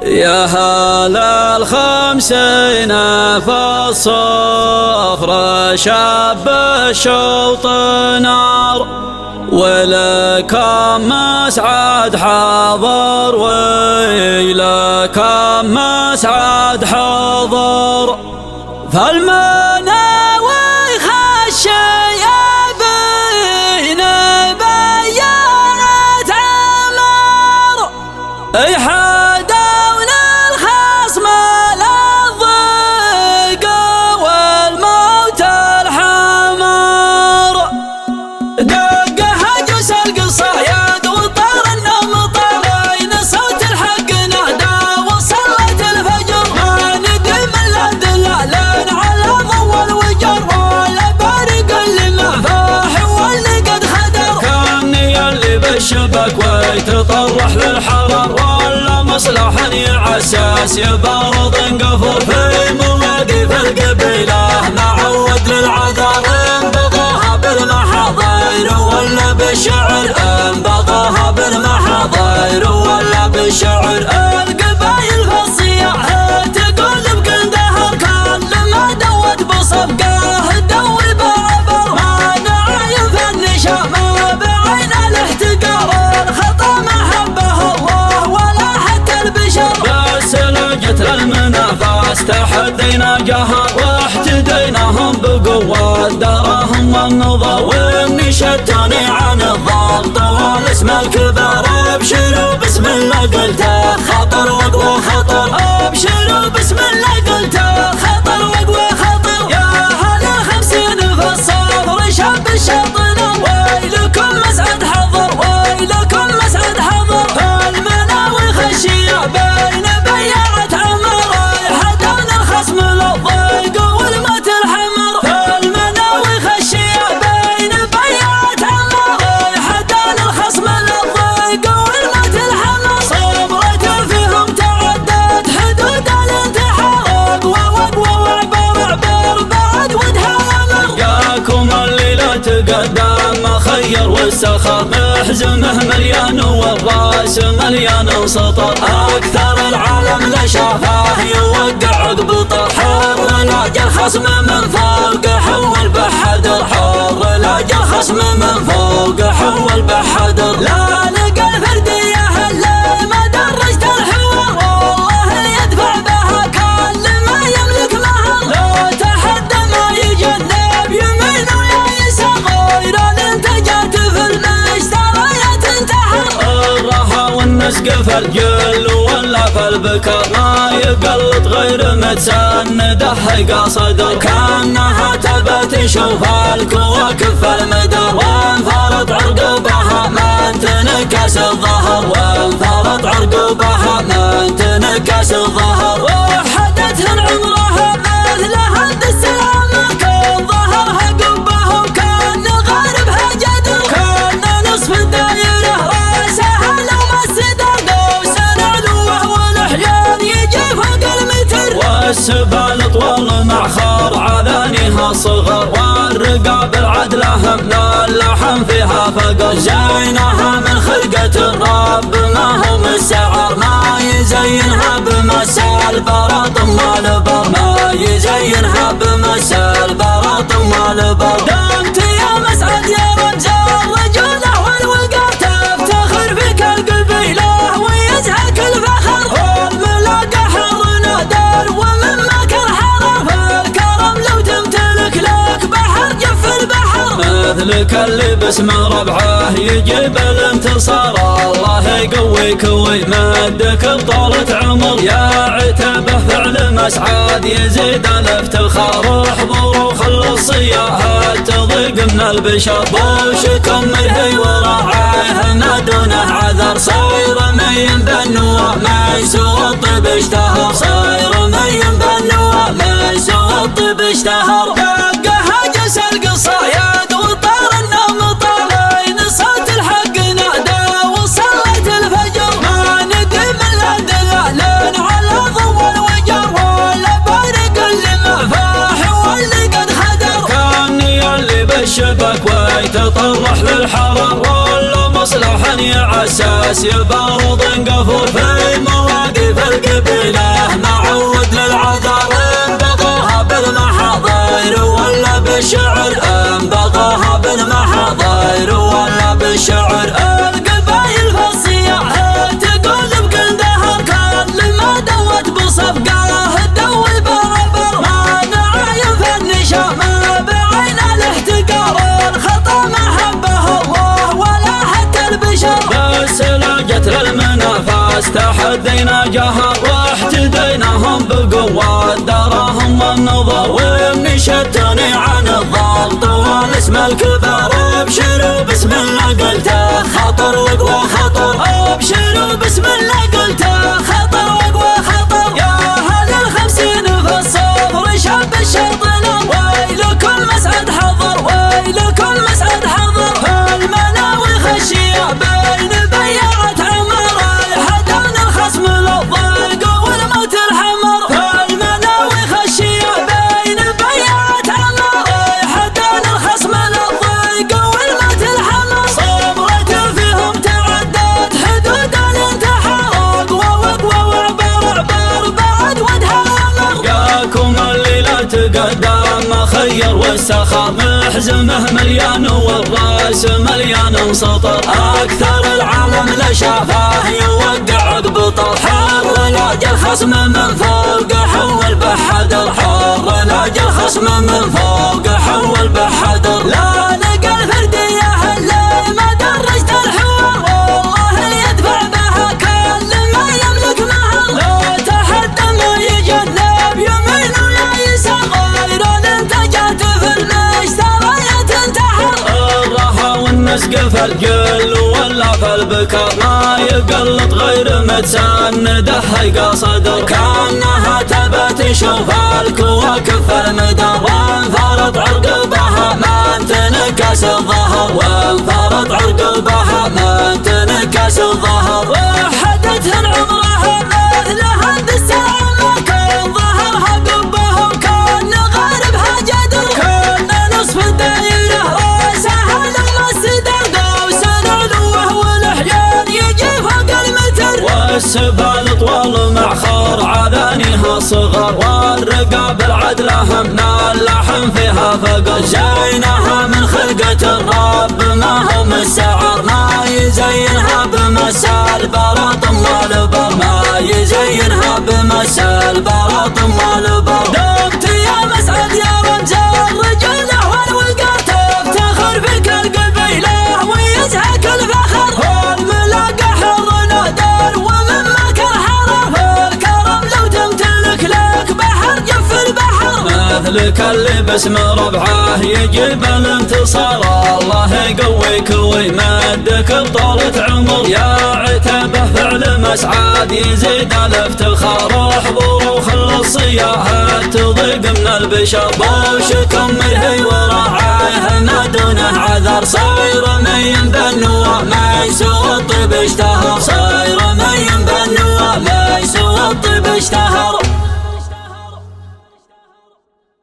يا هل الخمسين في الصخرة شاب الشوط نار، ولكم مسعد حضر ويلكم مسعد حضر. فالمناوي خش يبين بيانات عمر، يحدون الخصم للضيق والموت الحمر. دقه هجس القصايد وطار النوم طارين، صوت الحق نادى وصلت الفجر. ما ندم الا دلالين على ضوء الوجر، ولا بارق اللي ما فاح واللي قد خدر. كاني اللي بالشبك ويتطرح للحرر، ولا مصلحا يعساس يبارض انقفر. في مواقف القبيله معود للعذر، انبغاها بالمحاضير ولا بالشعر، انبغاها بالمحاضير ولا بالشعر. القبايل في الصياح تقول بكل دهر، كل ما دوت بصفقه تدوي بعبر. ما نعايف النشامه بعين الاحتقار، الخطا ما حبه الله ولا حتى البشر. بس لقيت المنافس تحدينا جهر، واحتديناهم بقوة دراهم والنظر. واني شتوني عن الضال طوال اسم الكبار، ابشروا بسم الله قلته خطر وقوى خطر. ابشروا بسم الله قلته خطر وقوى خطر. يا هل الخمسين في الصبر شاب الشطنا، ويلكم مسعد حضر ويلكم مسعد حضر. المناوي خشية بين بياعة عمر، يحدون الخصم للضيق والموت الحمر. المناوي خشية بين بياعة عمر، يحدون الخصم للضيق والموت الحمر. صبرة فيهم تعدت حدود الانتحار، اقوى واقوى وعبر عبر بعد ودها امر. جاكم الليلة تقدم خير والسخر، محزمه مليان والراس مليان سطر. اكثر العالم لا شافه يوقع عقب طحر، لاقى الخصم من فوق حول بحدر. حر لاقى الخصم من فوق حول بحدر. لا لقى الفردية اللي ما درجت الحوار، والله يدفع بها كل ما يملك مهر. لو تحدى ما يجنب يمين ويا يسار، غير الانتاجات في المشتريات انتحر. الرها والنسق في الجل ولا في البكر، ما يقلط غير متسنده قصدر. كانها تبى تشوف الكواكب في المدار، وانفرط عرقبها من تنكس الظهر. وانفرط عرقبها من تنكس الظهر. وحدتهن عمرها مثل هند السلامة، كان ظهرها قبه وكان غاربها جدر. كان نصف الدايرة راسها لو مسدر، قوس علوه والاحيان يجي فوق المتر. والسبال طول مع خار عذانيها صغر، والرقاب العدلة من اللحم فيها فقر. زينها من خلقة الرب ما هو مستعار، ما يزينها بمسال براط والبر. ما يزينها بمسال براط والبر. دمت يا مسعد يا رمز الرجولة والوقار، تفتخر فيك القبيلة ويزهق الفخر. والملاقى حر نادر ومنك الحرر، فالكرم لو تمتلك لك بحر جف البحر. مثلك اللي باسم ربعه يجيب الانتصار، الله يقويك ويمدك بطولة عمر. يا عتبه فعل مسعد يزيد الافتخار، احضروا خلوا الصياحة تضيق من البشر. بوشكم مرهي وراعيه نادونه عذر، صاير مين بالنوى ما يسوى الطب اشتهر. صاير مين بالنوى ما يسوى الطب اشتهر. دقه هجس القصايد وطار النوم طالين، صوت الحق نادى وصلت الفجر. ما ندم الا دلالين على ضوء الوجر، ولا بارق اللي ما فاح واللي قد خدر. كاني اللي بالشبك ويتطرح للحرر، ولا مصلحا يعساس يبارض انقفر. في مواقف القبيله تحدينا جهر واحتديناهم بقوة دراهم والنظر ومشتني عن الضغط والاسم الكبار. ابشروا بسم الله قلته خطر وقوى خطر، ابشروا بسم الله قلته خطر وقوى خطر. يا اهل الخمسين في الصبر شاب الشرط نار، ويلكم مسعد حضر ويلكم مسعد حضر. المناوي خشيه بين بيعة عمر، حدان الخصم للضيق والموت الحمر. المناوي خشيه بين بيعة عمر، حدان الخصم للضيق والموت الحمر. صبرت فيهم تعدت حدود الانتحار، اقوى واقوى وعبر عبر بعد ودها امر. ياكم الليله تقدم خير والسخاء محزمه مليان والراس مليان سطر. اكثر العالم لشافه يوقع عقب طر، حر لاجى الخصم من فوق حول بحدر، حر لاجى الخصم من فوق حول بحدر. لا لقى الفرديه اللي ما درجت الحوار، والله يدفع بها كل ما يملك مهر. لا تحدى ما يجنب يمين ويا يسار، غير الانتاجات في المشتريات انتحر. الرها والنسق في الجل ولا في البكر، ما يقلط غير متسنده هيقى صدر. كانها تبى تشوف الكواكب في المدار، وانفرط عرقبها ما تنكس الظهر، وانفرط عرقبها ما تنكس الظهر. وحدتهن عمرها مثل هند الساعة، كان ظهرها قبهم كان غاربها جدر. كان نصف الدايرة راسها لما استدار، قوس علوه والحيان يجي فوق المتر. والسبال طوال مع خار عذانيها صغر، والرقاب العدلة من اللحم فيها فقر. زينها من خلقة الرب ما هم السعر، ما يزينها بمسال براطم والبر، ما يزينها بمسال براطم والبر. دمت يا مسعد يا رمز الرجولة والوقار، تفتخر فيك القبيلة ويزهك الفخر. والملاقى حر نادر ومما كالحرر، الكرم لو تمتلك لك بحر جف البحر. مثلك اللي باسم ربعه يجيب الانتصار، الله يقويك ويمدك بطولة عمر. يا عتبه فعل مسعد يزيد الافتخار، احضر وخل الصياحة تضيق من البشر. بوشكم مرهي وراعيه ما دونه عذر، صاير مين بالنوى ما يسوى الطيب اشتهر، صاير مين بالنوى ما يسوى الطيب اشتهر.